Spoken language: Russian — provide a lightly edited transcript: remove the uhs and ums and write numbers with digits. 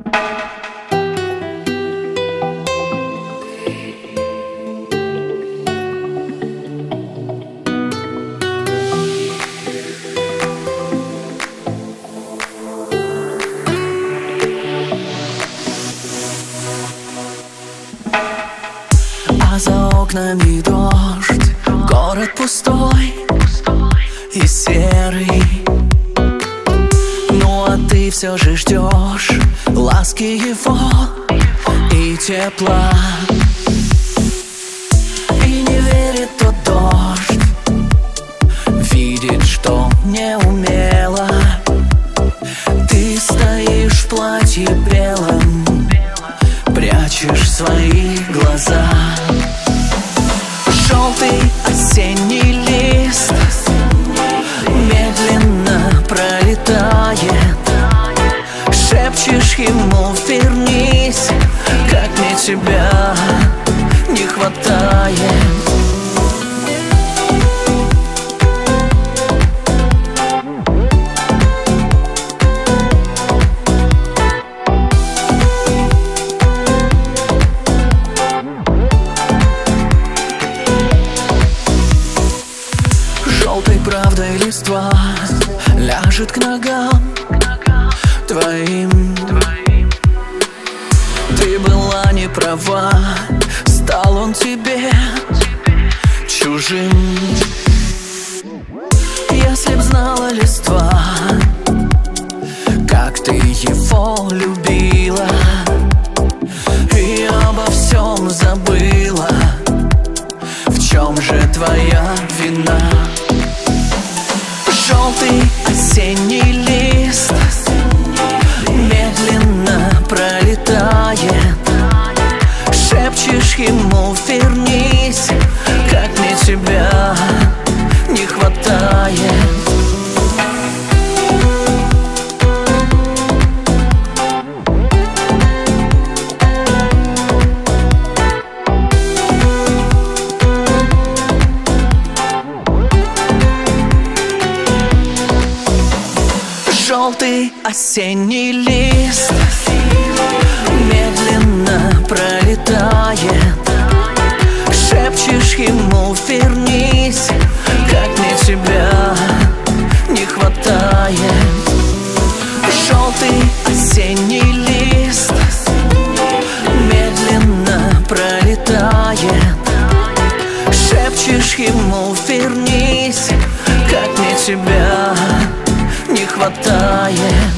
А за окнами дождь, город пустой и серый. Ну а ты все же ждешь ласки его и тепла. И не верит тот дождь, видит, что не умела. Ты стоишь в платье белом, прячешь свои глаза. Желтый осенний лист медленно пролетает. Шепчешь ему: вернись, как мне тебя не хватает. Желтой правдой листва ляжет к ногам твоим. Ты была не права, стал он тебе чужим. Если б знала листва, как ты его любила, и обо всем забыла, в чем же твоя вина? Желтый осенний лист медленно пролетает. Шепчешь ему: вернись, как мне тебя не хватает. Желтый осенний лист медленно пролетает. Шепчешь ему: вернись, как мне тебя не хватает. Желтый осенний лист медленно пролетает. Шепчешь ему: вернись, как мне тебя не хватает.